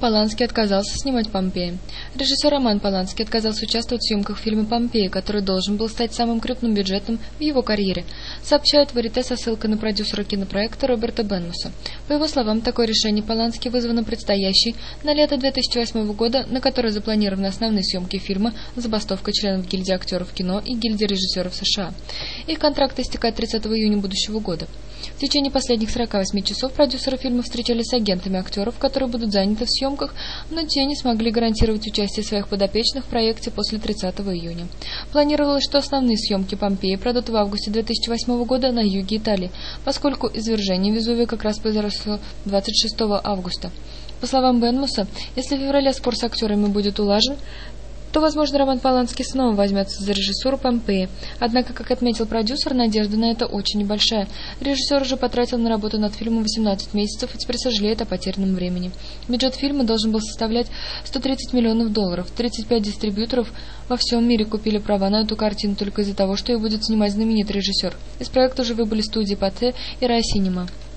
Полански отказался снимать «Помпея». Режиссер Роман Полански отказался участвовать в съемках фильма «Помпея», который должен был стать самым крупным бюджетом в его карьере, сообщает Варите со ссылкой на продюсера кинопроекта Роберта Бенмуса. По его словам, такое решение Полански вызвано предстоящей на лето 2008 года, на которое запланированы основные съемки фильма, забастовкой членов гильдии актеров кино и гильдии режиссеров США. Их контракт истекает 30 июня будущего года. В течение последних 48 часов продюсеры фильма встречались с агентами актеров, которые будут заняты в съемках, но те не смогли гарантировать участие своих подопечных в проекте после 30 июня. Планировалось, что основные съемки «Помпеи» пройдут в августе 2008 года на юге Италии, поскольку извержение Везувия как раз произошло 26 августа. По словам Бенмуса, если в феврале спор с актерами будет улажен, то, возможно, Роман Полански снова возьмется за режиссуру «Помпеи». Однако, как отметил продюсер, надежда на это очень небольшая. Режиссер уже потратил на работу над фильмом 18 месяцев и теперь сожалеет о потерянном времени. Бюджет фильма должен был составлять $130 миллионов. 35 дистрибьюторов во всем мире купили права на эту картину только из-за того, что ее будет снимать знаменитый режиссер. Из проекта уже выбыли студии Патте и Рай Синема.